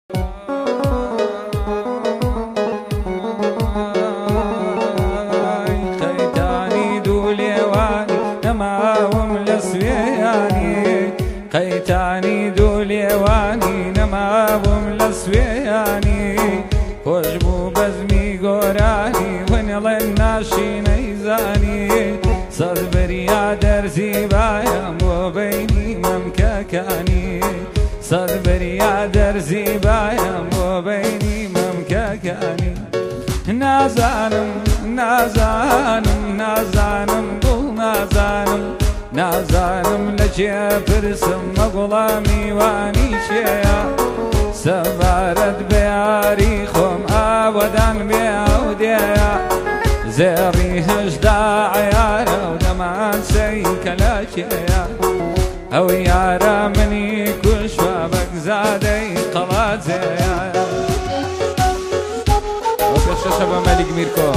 قەیتانی دوو لێوانی نەمابووم لە سوێیانی خۆش بوو بەزمی گۆرانی وەنێڵێن ناشینەی زانی سەد بەریا دەرزی بایم بۆ بەینی مەمکەکانی سەد بەریا دەرزی بایم بۆ بەینی مەمکەکانی نازانم نازانم نازانم بوو نازانم نازانم لە چێ پرسم مەگوڵا میوانی چێە سەبارەت بە یاری خۆم ئاوەدان بێ ئەودێە زێڕی هەژدا عیارە و دەمانسەی کەلاکێە ئەو یارە منی کوشوە بەگزادەی قەڵاجێە ئەو پێشەشە بە مەلیک میرکۆ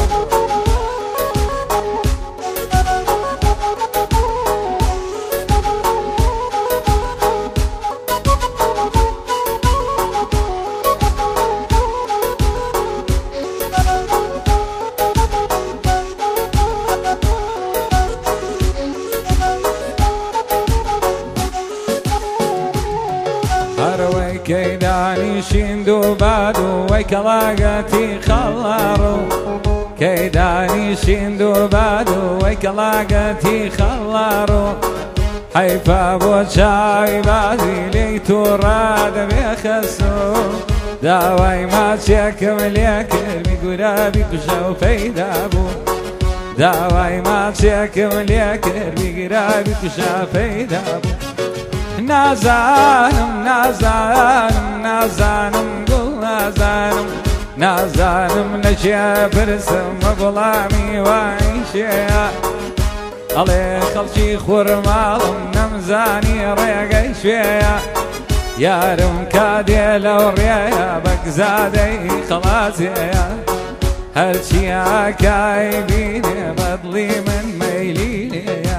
كيداني شندو بادو ويكلاقتي خلارو كيداني شندو بادو ويكلاقتي خلارو حيفا بوشاي بازي ليتو راد بيخسو داواي ما تشكم ليك بقرابي كشو فيدابو داواي ما تشكم ليك بقرابي كشو فيدابو نازانم نازانم نازانم گوڵ نازانم نازانم لە چێ پرسم وەگوڵا میوانی چێە ئەڵێ خەڵکی خوڕماڵم نەمزانی ڕێگەی شوێیە یارم کادێ لەو ڕێیە بەگزادەی خەڵاتێیە هەرچی ئاکای بینێ بەدڵی من مەیلی لێیە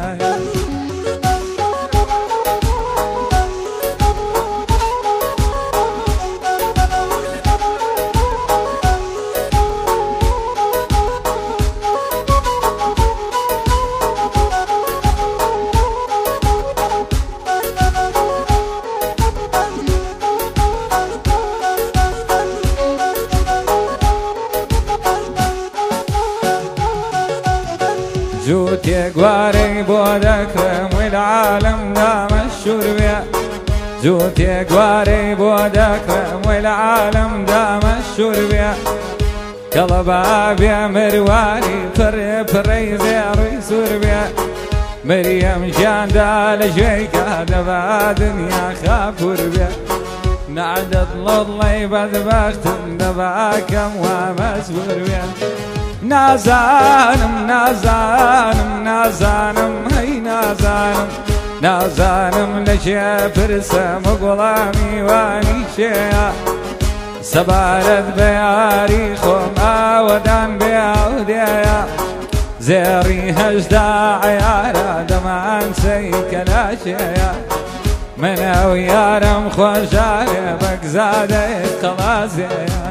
جوتي قواري بودك والعالم دا مشهور بيا جوتي قواري بودك والعالم دا مشهور بيا قلبا بيا مرواري فري فري زيري سور بيا مريم جان دا لجويكا دبا دنيا خافور بيا نعدد لضلي بدبخت دبا كم ومسهور بيا نازانم نازانم نازانم هی نازانم نازانم لە چێ پرسم وەگوڵا میوانی چێە سەبارەت بە یاری خۆم ئاوەدان بێ ئەودێە زێڕی هەژدا عیارە دەمانسەی کەلاکێە من ئەو یارم خۆشارێ بەگزادەی قەڵازێە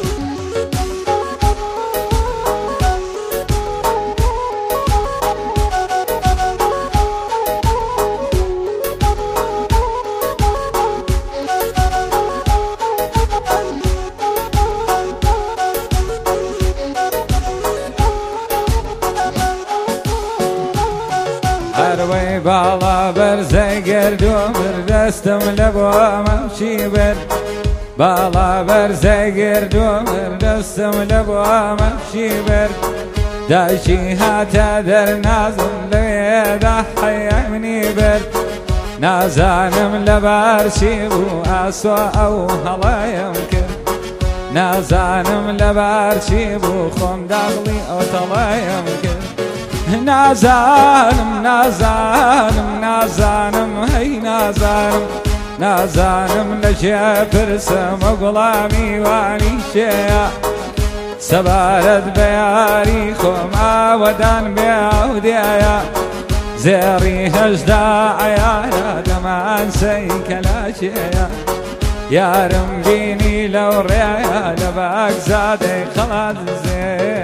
هەروەی باڵا بەرزەی گردو بردەستم لە بۆ مەمچی برد باڵا بەرزەی گردو بردەستم لە بۆ مەمچی برد دایکی هاتە دەرنازم لەوێدا حەیە منی برد نازانم لەبار چی بوو ئاسۆ ئەو هەڵەیەم کرد نازانم لەبار چی بوو خۆم داغڵی ئەو تەڵەیەم کرد نازانم نازانم نازانم هی نازانم نازانم لە چێ پرسم وەگوڵا میوانی چێە سەبارەت بە یاری خۆم ئاوەدان بێ ئەودێە زێڕی هەژدا عیارە دەمانسەی کەلاکێە یارم بینی لە لو ريا لباك زادي خلاص زين